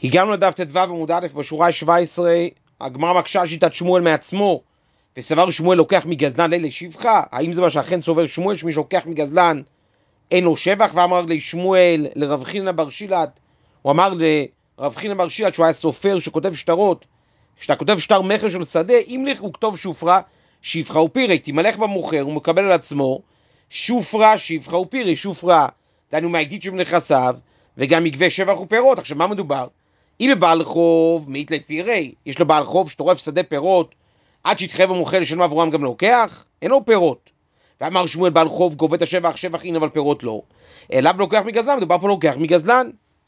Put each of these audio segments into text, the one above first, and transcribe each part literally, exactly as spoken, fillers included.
הגענו לדף ט"ו עמוד א' בשורה שבע עשרה, הגמרא מקשה שיטת שמואל מעצמו, וסבר שמואל לוקח מגזלן לילה שבחה. האם זה מה שאכן סובר שמואל, שמי שלוקח מגזלן אין לו שבח? ואמר לשמואל לרב חינה בר שילת, הוא אמר לרב חינה בר שילת שהוא היה סופר שכותב שטרות, כשאתה כותב שטר מכר של שדה, אם לך הוא כתוב שופרה שפחה ופירי, תמלך במוכר, הוא מקבל על עצמו שופרה שפחה ופירי. שופרה דהיינו מהעתיד שבנכסיו, וגם יגבה שבח ופירות. עכשיו מה מדובר? אם בבעל חוב מאית לפירי, יש לו בעל חוב שטורף שדה פירות עד שיתחייב המוכר לשלם עבורם גם לוקח, אין לו פירות. ואמר שמואל בעל חוב גובה את השבח, שבח אין אבל פירות לא, אליו לוקח מגזלן, מדובר פה לוקח מגזלן.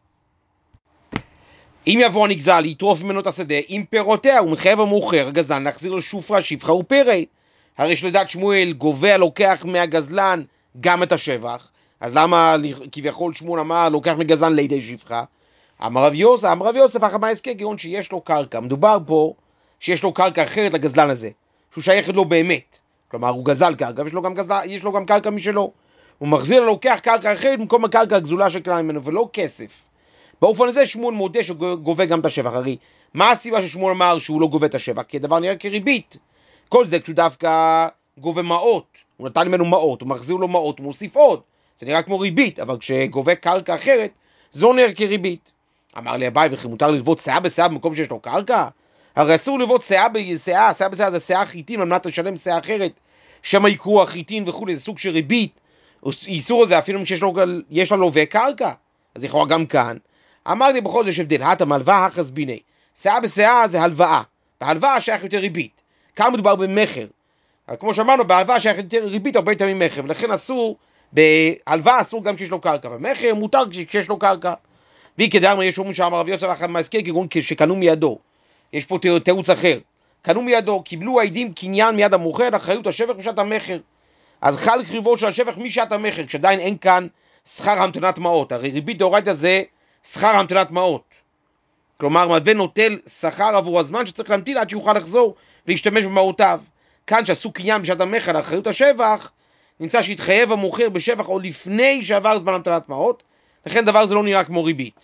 אם יבוא הנגזל יטרוף ממנו את השדה עם פירותיה, הוא מחייב המוכר הגזלן להחזיר לו שופרה שפחה ופירי. הרי שלדעת שמואל גובה לוקח מהגזלן גם את השבח, אז למה כביכול שמואל אמר לוקח מגזלן לידי שפחה? אמר רב יוסף, אמר רב יוסף, אחר מה הזכיר? כגון שיש לו קרקע, מדובר פה שיש לו קרקע אחרת לגזלן הזה, שהוא שייך לו באמת, כלומר הוא גזל קרקע ויש לו גם, גזל, יש לו גם קרקע משלו, הוא מחזיר ללוקח קרקע אחרת במקום הקרקע הגזולה שקלה ממנו ולא כסף. באופן הזה שמואל מודה שגובה גם את השבח. הרי מה הסיבה ששמואל אמר שהוא לא גובה את השבח? כי הדבר נראה כריבית. כל זה כשהוא דווקא גובה מעות, הוא נתן ממנו מעות, הוא מחזיר לו מעות, הוא מוסיף עוד, זה נראה כמו ריבית, אבל כשגובה קרקע אחרת זה לא נראה כריבית. אמר לי אביי, וכי מותר ללוות שאה בשאה במקום שיש לו קרקע? הרי אסור ללוות שאה בשאה, שאה בשאה זה שאה חיטין, על מנת לשלם שאה אחרת, שמה יקרו החיטין וכו', זה סוג של ריבית. איסור הזה אפילו שיש לו, יש לו לווה קרקע, אז יכול גם כאן. אמר לי בכל זה שבדל, הת המלווה החס ביני, שאה בשאה זה הלוואה, בהלוואה שייך יותר ריבית, כאן מדובר במחר, כמו שאמרנו בהלוואה שייך יותר ריבית הרבה יותר ממחר, ולכן אסור, בהלוואה אסור גם כשיש לו קרקע, במחר מותר כשיש לו קרקע. והיא כדאמר יש אומרים שאמר רב יוסף אחד מהזכיר כגון שקנו מידו, יש פה תירוץ אחר, קנו מידו, קיבלו העדים קניין מיד המוכר, אחריות השבח בשעת המחר, אז חל חריבו של השבח משעת המחר, כשעדיין אין כאן שכר המתנת מעות. הרי ריבית דאורייתא זה שכר המתנת מעות, כלומר מלווה נוטל שכר עבור הזמן שצריך להמתין עד שיוכל לחזור ולהשתמש במעותיו. כאן שעשו קניין בשעת המחר לאחריות השבח, נמצא שהתחייב המוכר בשבח עוד לפני שעבר זמן המתנת מעות, לכן דבר זה לא נראה כמו ריבית.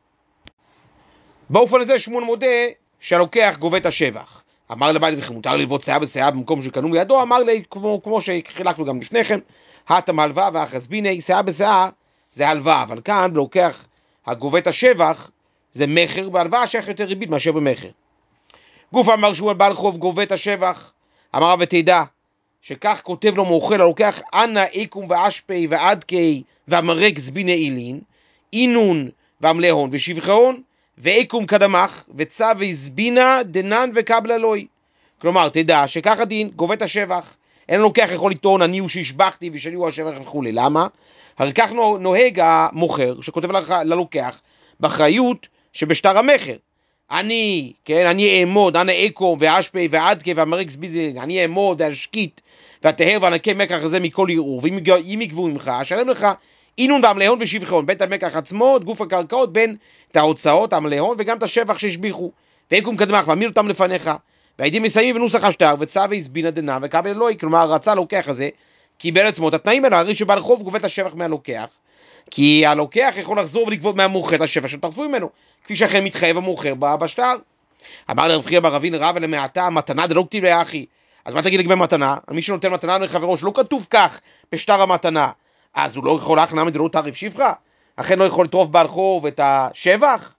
באופן הזה שמואל מודה שהלוקח גובה את השבח. אמר לבעל וכי מותר ללוות שאה בשאה במקום שקנו מידו? אמר לי כמו, כמו שחילקנו גם לפניכם, התם הלוואה ואחס ביני, שאה בשאה זה הלוואה, אבל כאן לוקח הגובה את השבח זה מחר, בהלוואה שייך יותר ריבית מאשר במחר. גוף אמר שמואל בעל חוב גובה את השבח, אמר ותדע שכך כותב לו מוכר ללוקח אנא איקום ואשפי ועדקי והמרק זביני אילין, אינון והמלהון ושבחהון ואיקום קדמך וצווי זבינה דנן וקבלה לוי. כלומר תדע שכך הדין גובה את השבח, אין לוקח יכול לטעון אני הוא שהשבחתי ושאני הוא השבח וכו'. למה? הרי כך נוהג המוכר שכותב ללוקח באחריות שבשטר המחר, אני, כן, אני אעמוד, אנא איקום ואשפי ועדקי והמרק זביני, אני אעמוד ואשקיט והטהר ואנקה מקח הזה מכל ערעור, ואם יגבו ממך אשלם לך אינון והמלהון ושבחהון, בין את המקח עצמו, את גוף הקרקעות, בין את ההוצאות, המלהון וגם את השבח שהשביחו, ואיקום קדמך ועמיד אותם לפניך, והעדים מסיימים בנוסח השטר וצווי זבינה דנן וקבל אלוהי. כלומר רצה הלוקח הזה קיבל עצמו את התנאים האלה, הרי שבעל חוב גובה את השבח מהלוקח, כי הלוקח יכול לחזור ולגבות מהמוכר את השבח שטרפו ממנו, כפי שאכן מתחייב המוכר בשטר. אמר לרב חייא בר רבין רב למעתה מתנה דלא כתיב לאחי. אז מה תגיד לגבי מתנה? מי שנותן מתנה לחברו שלא כתוב כך בשטר המתנה, אז הוא לא יכול להכנע דלא תעריף שפחה, אכן לא יכול לטרוף בעל חוב את השבח.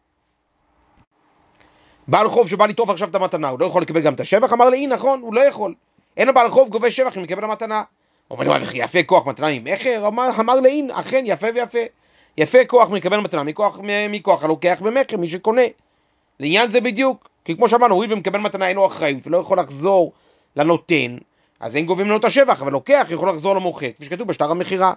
בעל חוב שבא לטרוף עכשיו את המתנה, הוא לא יכול לקבל גם את השבח? אמר לי נכון, הוא לא יכול, אין לו בעל חוב גובה שבח אם יקבל המתנה. אומר לי יפה כוח מתנה עם מחר? אמר, אמר לי אכן יפה ויפה, יפה כוח מקבל מתנה מכוח, מכוח הלוקח במחר, מי שקונה. לעניין זה בדיוק, כי כמו שאמרנו, הוא ומקבל מתנה אין לו אחריות ולא יכול לחזור לנותן, אז אין גובים לו את השבח, אבל לוקח יכול לחזור למוכר, כפי שכתוב בשטר המכירה.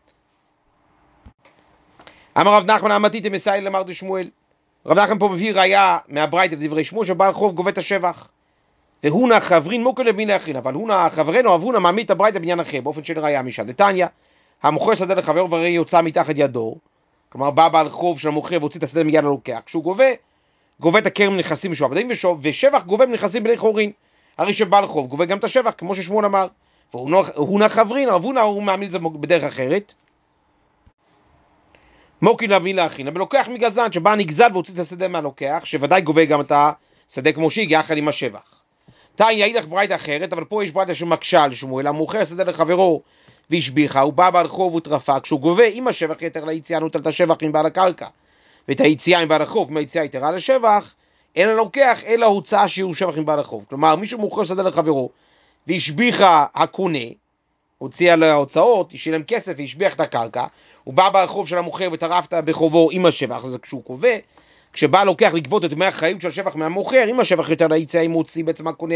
אמר רב נחמן אמתיתם מסייל למר דשמואל, רב נחמן פה מביא ראיה מהברייתא לדברי שמואל שבעל חוב גובה את השבח, והונה חברין מוקר לבין לאחרין, אבל הונה חברנו אבונה מעמיד את הברייתא בעניין אחר באופן של ראיה משם. דתניא, המוכר שדה לחברו והרי יוצא מתחת ידו, כלומר בא בעל חוב של המוכר והוציא את השדה מיד ללוקח, כשהוא גובה גובה את הכרם מנכסים משועבדים ושבח גובה מנכסים בני חורין, הרי שבעל חוב גובה גם את השבח כמו ששמואל אמר. והונה חברין, אבונה הוא מעמיד את זה בדרך אחרת, מוקין למילה אחינא, ולוקח מגזלן שבא נגזל והוציא את השדה מהלוקח, שוודאי גובה גם את השדה כמו שהגיע יחד עם השבח. תניא אידך ברייתא אחרת, אבל פה יש ברייתא שמקשה לשמואל, המוכר שדה לחברו והשביחה, הוא בא ברחוב וטרפה, כשהוא גובה עם השבח יתר ליציאה נוטל את השבח עם בעל הקרקע, ואת היציאה עם בעל החוב, מהיציאה יתרה לשבח, אין הלוקח אלא הוצאה שיעור שבח עם בעל החוב. כלומר, מישהו מוכר שדה לחברו והשביחה הקונה, הוציאה להוצאות, ישילם כסף והשביח את הקרקע, הוא בא ברחוב של המוכר וטרפת בחובו עם השבח, זה כשהוא קובע. כשבא לוקח לגבות את דמי החיות של השבח מהמוכר, עם השבח יותר ליציאה, אם הוא הוציא בעצם הקונה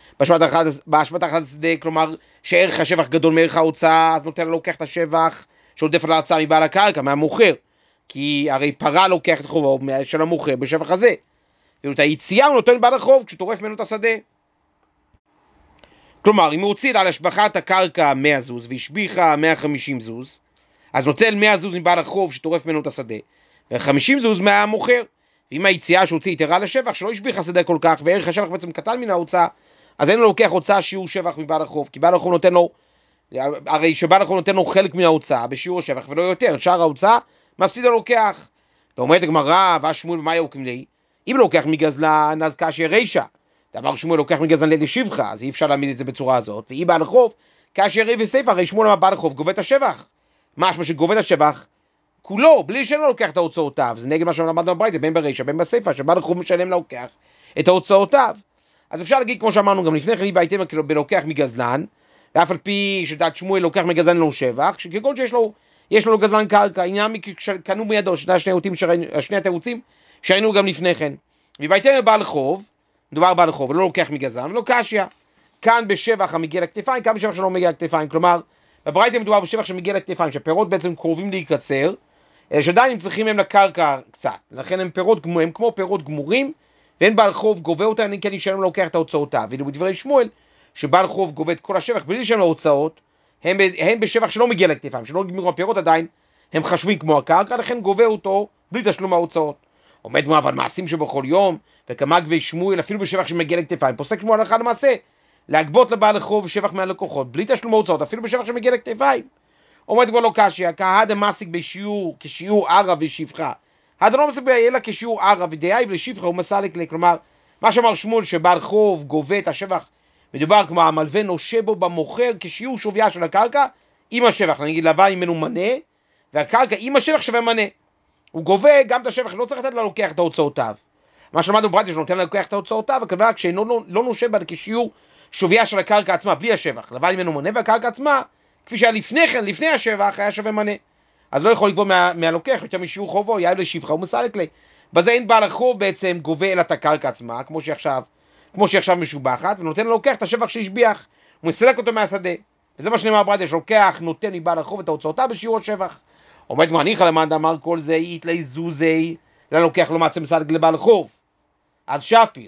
באשמת אחת השדה, כלומר שערך השבח גדול מערך ההוצאה, אז נותן לוקח את השבח שעודף על ההוצאה מבעל הקרקע, מהמוכר, כי הרי פרה לוקח את חובו של המוכר בשבח הזה, ואת היציאה הוא נותן בעל החוב כשהוא טורף ממנו את השדה. כלומר, אם הוא הוציא על השבחת הקרקע מאה זוז והשביחה מאה וחמישים זוז, אז נוטל מאה זוז מבעל החוב שטורף ממנו את השדה, ו-חמישים זוז מהמוכר. ואם היציאה שהוציא יתרה לשבח, שלא השביחה שדה כל כך, וערך השבח בעצם קטן מן ההוצאה, אז אין לו לוקח הוצאה שיעור שבח מבעל החוב, כי בעל החוב נותן לו, הרי שבעל החוב נותן לו חלק מן ההוצאה בשיעור השבח ולא יותר, שאר ההוצאה מפסיד הלוקח. ואומרת הגמרא, והשמואל מה יוקים לי? אם לוקח מגזלן, אז כאשר רישה, דבר שמואל לוקח מגזלן לשבחה, אז אי אפשר להעמיד את זה בצורה הזאת. ואם בעל החוב, כאשר רי וסייפה, הרי שמואל בעל החוב גובה את השבח. משמע שגובה את השבח כולו, בלי שלא לוקח את ההוצאותיו. זה נגד מה שלמדנו בברייתא, בין ברישא, בין בסייפא, שבעל החוב משלם לוקח את ההוצאותיו. אז אפשר להגיד, כמו שאמרנו גם לפני כן, היא בהייתם בלוקח מגזלן, ואף על פי שדעת שמואל לוקח מגזלן לו שבח, שכגון שיש לו, יש לו גזלן קרקע, עניין קנו בידו, שני שני התירוצים שראינו גם לפני כן. ובהייתם בבעל חוב, מדובר בעל חוב, ולא לוקח מגזלן, ולא קשיא. כאן בשבח המגיע לכתפיים, כאן בשבח שלא מגיע לכתפיים. כלומר, בברייתא מדובר בשבח שמגיע לכתפיים, שפירות בעצם קרובים להיקצר, שעדיין הם צריכים הם לקרקע קצת. לכן הם פירות, הם כמו פירות גמורים, ואין בעל חוב גובה אותה, אני כן ישלם לוקח את ההוצאותיו. ואילו בדברי שמואל, שבעל חוב גובה את כל השבח, בלי לשלם להוצאות, הם, הם בשבח שלא מגיע לכתפיים, שלא גמרו הפירות עדיין, הם חשובים כמו הקרקע, לכן גובה אותו בלי תשלום ההוצאות. עומד מה, אבל מעשים שבכל יום, וכמה גבי שמואל, אפילו בשבח שמגיע לכתפיים, פוסק שמואל הלכה למעשה, להגבות לבעל חוב שבח מהלקוחות, בלי תשלום ההוצאות, אפילו בשבח שמגיע לכתפיים. עומד כבר לא קשיא, כהד המעסיק בשיעור, כשיעור ערב ושפחה. הד לא מספיק אלא כשיעור ערב ודאי ולשפחה הוא מסלק לי. כלומר, מה שאמר שמואל שבעל חוב גובה את השבח, מדובר כמו המלווה נושה בו במוכר כשיעור שוויה של הקרקע עם השבח. אני אגיד לבן ממנו מנה, והקרקע עם השבח שווה מנה. הוא גובה גם את השבח, לא צריך לתת לה לוקח את ההוצאותיו. מה שלמדנו בברייתא שנותן לה לוקח את ההוצאותיו, הכוונה כשאינו לא, לא נושה בה כשיעור שוויה של הקרקע עצמה, בלי השבח. לבן ממנו מנה, והקרקע עצמה כפי שהיה לפני כן, לפני השבח, היה שווה מנה. אז לא יכול לגבות מה, מהלוקח יותר משיעור חובו, יאיר לשפחה, הוא מסלק לי. בזה אין בעל החוב בעצם גובה אלא את הקרקע עצמה, כמו שעכשיו, כמו שעכשיו משובחת, ונותן ללוקח את השבח שהשביח, הוא מסלק אותו מהשדה. וזה מה שנאמר בברייתא, שלוקח נותן מבעל החוב את ההוצאותיו בשיעור השבח. עומד כמו הניחא למאן דאמר כל זה, איתלי זוזי, ללוקח לא מעצם מסלק לבעל החוב. אז שפיר.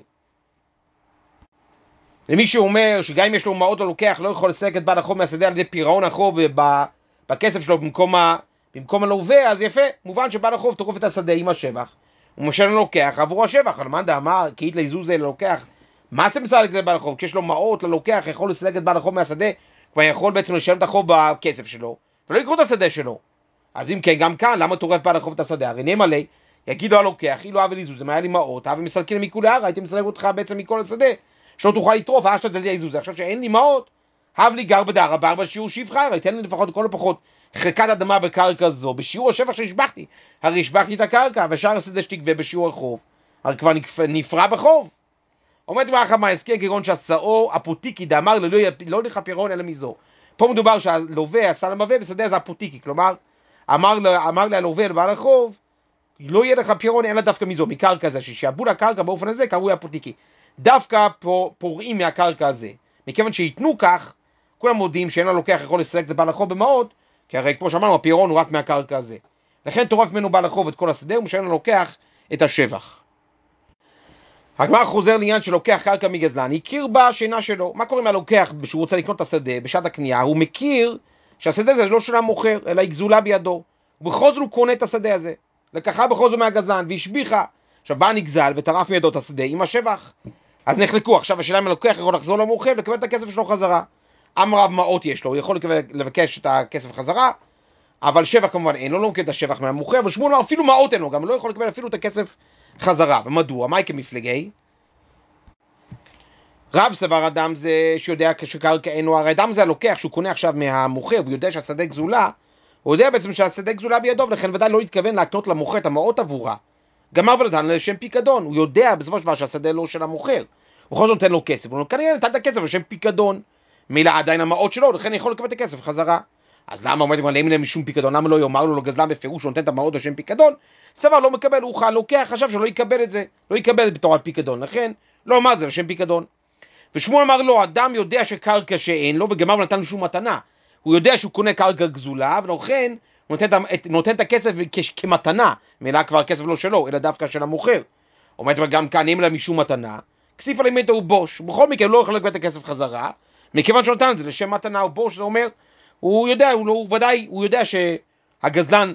למי שאומר שגם אם יש לו מעות ללוקח, לא יכול לסלק את בעל החוב מהשדה על ידי פירעון החוב בכסף שלו במקום, ה... במקום הלווה, אז יפה, מובן שבעל החוב תורף את השדה עם השבח, הוא משלם ללוקח עבור השבח. אבל מאן דאמר כי איתלי זוזי ללוקח, מה זה מסלק לבעל החוב? כשיש לו מעות ללוקח, יכול לסלק את בעל החוב מהשדה, כבר יכול בעצם לשלם את החוב בכסף שלו, ולא יקרו את השדה שלו. אז אם כן, גם כאן, למה תורף בעל החוב את השדה? הרי נאמר לי, יגידו הלוקח, אילו אבי לי זוזי, מה היה לי מעות, אבי מסלקים מכולי הר, הייתי מסלק אותך בעצם מכל השדה, שלא תוכל לטרוף, אשת דליה זוזי. עכשיו שאין לי מעות, הב לי גר בדרה, בר בשיעור שבחה, הרי תן לי לפחות, כל הפחות, חלקת אדמה בקרקע זו, בשיעור השבח שהשבחתי. הרי השבחתי את הקרקע, ושאר השדה שתגבה בשיעור החוב, הרי כבר נפרע בחוב. עומד מאחר מההסכם כגון שעשאו אפוטיקי דאמר לו לא לך פירעון אלא מזו. פה מדובר שהלווה עשה למלווה בשדה זה אפוטיקי, כלומר אמר אמר להלווה לבעל החוב לא יהיה לך פירעון אלא דווקא מזו, מקרקע זה, ששעבוד הקרקע באופן הזה קרוי אפוטיקי. דווקא פורעים מהקרקע הזה, מכיוון שיתנו כך, כולם מודים שאין הלוקח יכול לסלק את בעל החוב במעות, כי הרי כמו שאמרנו הפירעון הוא רק מהקרקע הזה. לכן תורף ממנו בעל החוב את כל השדה ומשלם ללוקח את השבח. הגמרא חוזר לעניין שלוקח קרקע מגזלן, הכיר בשינה שלו. מה קורה אם הלוקח שהוא רוצה לקנות את השדה בשעת הקנייה? הוא מכיר שהשדה זה לא של המוכר אלא היא גזולה בידו, ובכל זאת הוא קונה את השדה הזה, לקחה בכל זאת מהגזלן והשביחה. עכשיו בא נגזל וטרף מידו את השדה עם השבח, אז נחלקו. עכשיו השאלה אם הלוקח יכול לחזור למוכר ולקבל את הכסף שלו חזרה. אמר רב מעות יש לו, הוא יכול לבקש את הכסף חזרה, אבל שבח כמובן אין לו, לא מקבל את השבח מהמוכר, אבל שמואל אמר אפילו מעות אין לו, גם לא יכול לקבל אפילו את הכסף חזרה. ומדוע? מה כמפלגי? רב סבר אדם זה שיודע שקרקע אין לו, הרי אדם זה הלוקח שהוא קונה עכשיו מהמוכר והוא יודע שהשדה גזולה, הוא יודע בעצם שהשדה גזולה בידו, ולכן ודאי לא התכוון להקנות למוכר את המעות עבורה. גמר ונתן לשם פיקדון, הוא יודע בסופו של דבר שהשדה לא של המוכר, הוא בכל זאת נותן לו כסף, הוא כנראה נתן את הכסף לשם פיקדון, מילה עדיין המעות שלו, לכן יכול לקבל את הכסף חזרה. אז למה עומד להם להם משום פיקדון? למה לא יאמר לו לגזלן בפירוש שהוא נותן את המעות לשם פיקדון? סבר לא מקבל, הוא לוקח, חשב שלא יקבל את זה, לא יקבל את בתור הפיקדון, לכן לא אמר זה לשם פיקדון. ושמואל אמר לו, אדם יודע שקרקע שאין לו, וגמר ונתן לו שום מתנה. הוא יודע שהוא קונה קרקע גזולה, ולכן הוא נותן, נותן את הכסף כמתנה, מילה כבר הכסף לא שלו, אלא דווקא של המוכר. אומרת גם כאן, אם לה משום מתנה, כסיף עליהם את הוא בוש, בכל מקרה לא יכול לקבל את הכסף חזרה, מכיוון שהוא נתן את זה לשם מתנה או בוש, זה אומר, הוא יודע, הוא, לא, הוא ודאי, הוא יודע שהגזלן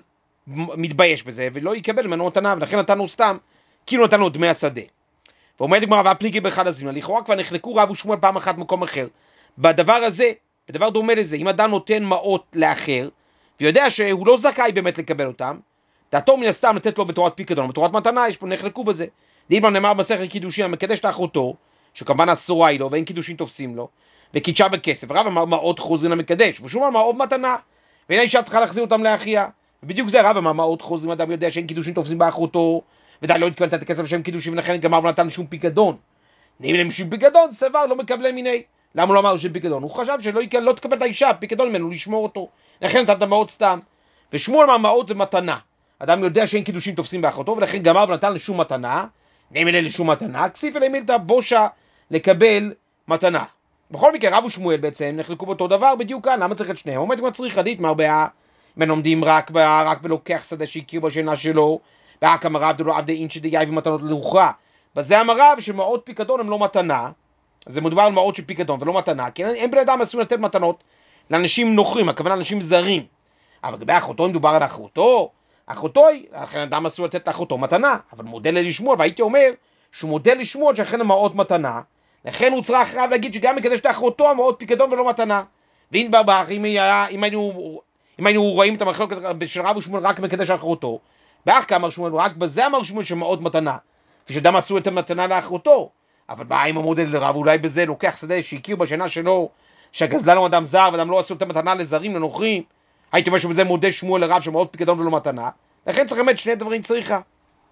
מתבייש בזה, ולא יקבל ממנו מתנה, ולכן נתנו סתם, כאילו נתנו דמי השדה. ואומרת גמרא, והפליגי באחד הזמן, לכאורה כבר נחלקו רב ושמואל פעם אחת במקום אחר. בדבר הזה, בדבר דומה לזה, אם אדם נותן מעות לאחר, ויודע שהוא לא זכאי באמת לקבל אותם, דעתו מן הסתם לתת לו בתורת פיקדון, בתורת מתנה, יש פה נחלקו בזה. דיברנו נאמר מסכת קידושין, המקדש את אחותו, שכמובן אסורה היא לו, ואין קידושין תופסים לו, וקידשה בכסף. ורב אמר מעות חוזרים למקדש, ושום אמר מעות מתנה, ואין האישה צריכה להחזיר אותם לאחיה. ובדיוק זה רב אמר מעות חוזרים, אדם יודע שאין קידושין תופסים באחותו, ודאי לא התכוונת את הכסף לשם קידושין, ולכן גמר ונתן שום פיקדון. נעים להם שום פיקדון, סבר, לא מקבלי מיני. למה לא אמר שום פיקדון? הוא חשב שלא יקל, לא תקבל את האישה, פיקדון ממנו לשמור אותו. לכן נתן את המעות סתם. ושמואל אמר מעות זה מתנה. אדם יודע שאין קידושין תופסים באחותו, ולכן גמר ונתן לשום מתנה. נעים אלה לשום מתנה, כסיף אליהם את הבושה לקבל מתנה. בכל מקרה, רב ושמואל בעצם נחלקו באותו דבר בדיוק כאן. למה צריך את שניהם? אומרת מה צריך עדית מהרבה, אם עומדים רק, רק בלוקח שדה שהכיר בשינה שלו, רק אמר רב דלו עבדי אינשי דייב ומתנות ללוכה. בזה אמר רב שמעות פיקדון הם לא מתנה, זה מדובר על מעות של פיקדון ולא מתנה, כי אין בן אדם אסור לתת מתנות לאנשים נוחים, הכוונה לאנשים זרים. אבל לגבי אחותו, אם מדובר על אחותו, אחותו, לכן אדם אסור לתת לאחותו מתנה, אבל מודל לשמואל, והייתי אומר שהוא מודל לשמואל שאכן המעות מתנה, לכן הוא צריך רב להגיד שגם מקדש את אחותו המעות פיקדון ולא מתנה. ואם ברבח, אם, אם, היינו, אם היינו רואים את המחלוקת של רב ושמואל רק מקדש אחותו, באח כאמר שמואל, רק בזה אמר שמואל שמעות מתנה, ושאדם עשו את המתנה לאחותו. אבל בא עם המודל לרב, אולי בזה לוקח שדה שהכיר בשינה שלו, שהגזלן הוא אדם זר, ואדם לא עשו את המתנה לזרים, לנוכרים. הייתי אומר שבזה מודל שמואל לרב שמעות פיקדון ולא מתנה, לכן צריך באמת שני דברים צריכה.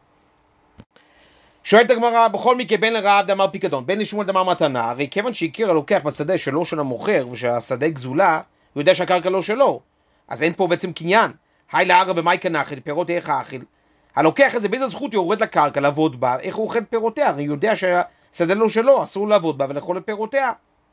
שואלת הגמרא, בכל מקרה בין לרב דאמר פיקדון, בין לשמואל דאמר מתנה, הרי כיוון שהכיר הלוקח בשדה שלו של המוכר, ושהשדה גזולה, הוא יודע שהקרקע לא שלו, אז אין פה בעצם קניין. היי לערה במאי כנחל, פירות איך האכיל. הלוקח הזה באיזה זכות יורד לקרקע לעבוד בה, איך הוא אוכל פירותיה? הרי הוא יודע שהשדה לא שלו, אסור לעבוד בה ולאכול לפירותיה.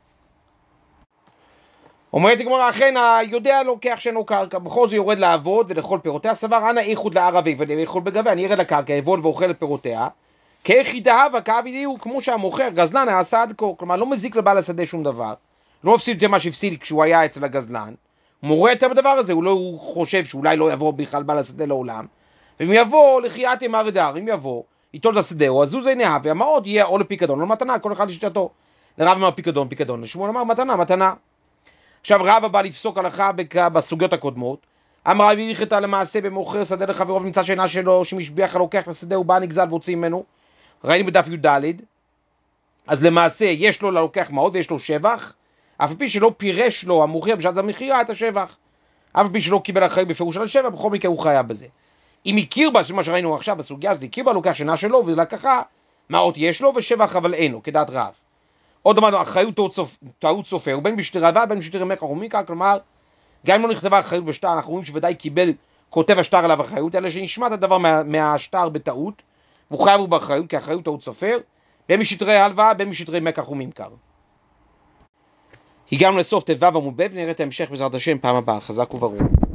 אומרת הגמרא, אכן היודע לוקח שאינו קרקע, בכל זה יורד לעבוד ולאכול פירותיה, סבר אנא איחוד לערבי ולאכול בגבי, אני ירד לקרקע, יעבוד ואוכל לפירותיה, כאחידה וכאבי הוא כמו שהמוכר, גזלן היה עשה עד כה, כלומר לא מזיק לבעל השדה שום דבר, לא הפסיד יותר מה שהפסיד כשהוא היה אצל הגזלן, הוא מורה יותר בדבר הזה, הוא, לא, הוא חושב שאולי לא יבוא בכלל בעל השדה לעולם, ואם יבוא לחיית אמר דר, אם יבוא, איתו לשדה, או הזוז עיניה, והמעות יהיה או לפיקדון או למתנה, כל אחד לשתתו. לרב אמר פיקדון, פיקדון, לשמואל אמר מתנה, מתנה. עכשיו רב הבא לפסוק הלכה בסוגיות הקודמות, אמר רב הלכתה למעשה במוכר שדה לחברו ונמצא שינה שלו, שמשביח הלוקח לשדה ובא נגזל והוציא ממנו, ראינו בדף י"ד, אז למעשה יש לו ללוקח מעות ויש לו שבח, אף פי שלא פירש לו המוכר בשעת המכירה את השבח, אף פי שלא קיבל אחריות בפירוש על השבח, בכל מקרה הוא חייב בזה. אם הכיר בה, מה שראינו עכשיו בסוגיה הזאת, הכיר בה לוקח שינה שלו ולקחה, מעות יש לו ושבח אבל אין לו, כדעת רב. עוד אמרנו, אחריות טעות סופר, בין בשתי רבה, בין בשתי רמך הרומיקה, כלומר, גם אם לא נכתבה אחריות בשטר, אנחנו רואים שוודאי קיבל כותב השטר עליו אחריות, אלא שנשמט הדבר מה, מהשטר בטעות, והוא חייב הוא באחריות, כי אחריות טעות סופר, בין משטרי הלוואה, בין משטרי מקח וממכר. הגענו לסוף תבב עמוד ב' ונראה את ההמשך בעזרת השם פעם הבאה, חזק וברור.